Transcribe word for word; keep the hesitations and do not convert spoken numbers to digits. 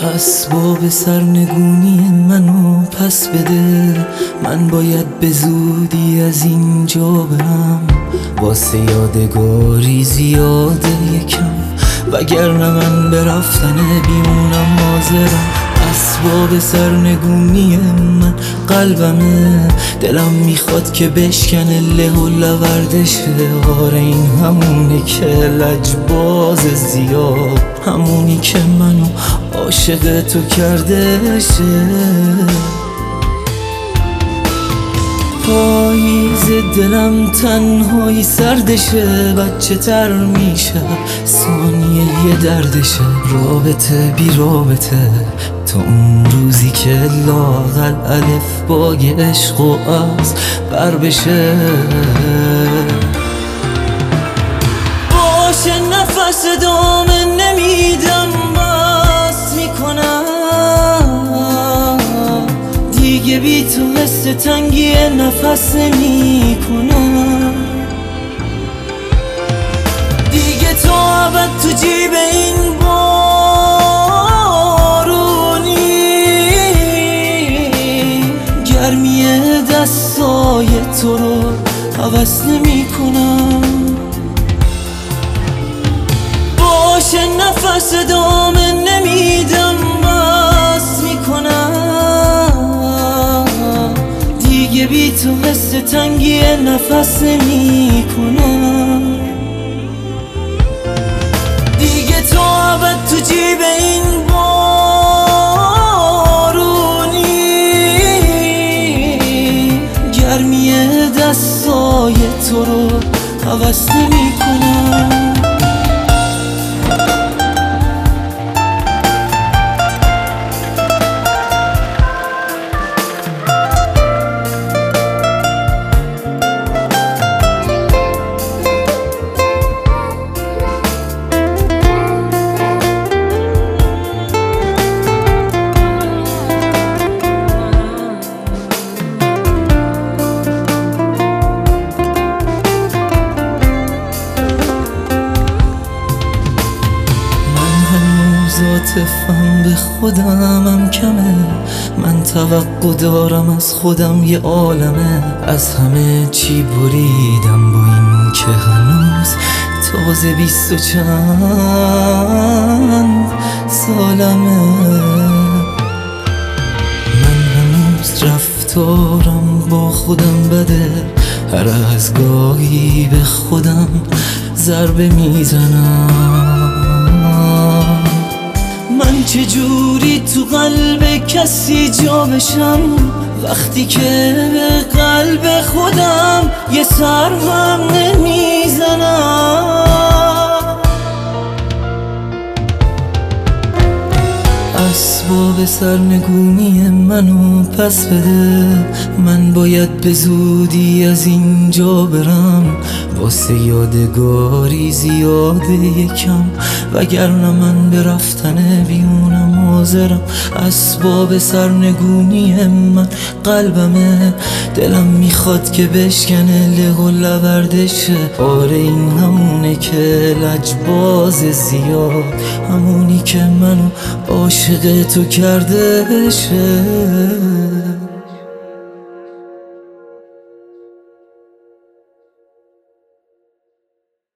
اسباب سرنگونی منو پس بده، من باید به زودی از اینجا برم. واسه یادگاری زیاده یکم، وگرنه من به رفتن بیمونم حاضرم. اسباب سرنگونی من قلبمه، دلم میخواد که بشکنه له و لوردشه. آره این همونه که لجباز زیاد، همونی که منو عاشق تو کردشه. پاییز دلم تنهایی سردشه، بچه تر میشه ثانیه یه دردشه. رابطه بی رابطه تا اون روزی که لااقل الف با عشق و از بر بشه. باشه نفس دامه نمیدم، بس میکنم دیگه بی تو حس تنگی نفس نمیکنم. دیگه تو ابد تو جیب این بارونی، گرمی دستای تو رو حوض نمی کنم. باشه نفس دامه نمیدم، بس میکنم دیگه بی تو حس تنگی نفس نمی کنم. دیگه تو ابد تو جیب این بارونی، گرمی دستای تو رو حوض نمی کنم. عاطفم به خودمم کمه، من توقع دارم از خودم یه عالمه. از همه چی بریدم با این که هنوز تازه بیست و چند سالمه. من هنوز رفتارم با خودم بده، هر از گاهی به خودم ضربه میزنم. من چجوری تو قلب کسی جا بشم وقتی که به قلب خودم یه سر هم نمیزنم. اسباب سرنگونی منو پس بده، من باید به زودی از اینجا برم. واسه یادگاری زیاده یکم، وگرنه من به رفتن بیمونم حاضرم. اسباب سرنگونی من قلبمه، دلم میخواد که بشکنه له و لوردشه. آره این همونه که لجباز زیاد، همونی که منو عاشق تو کردشه.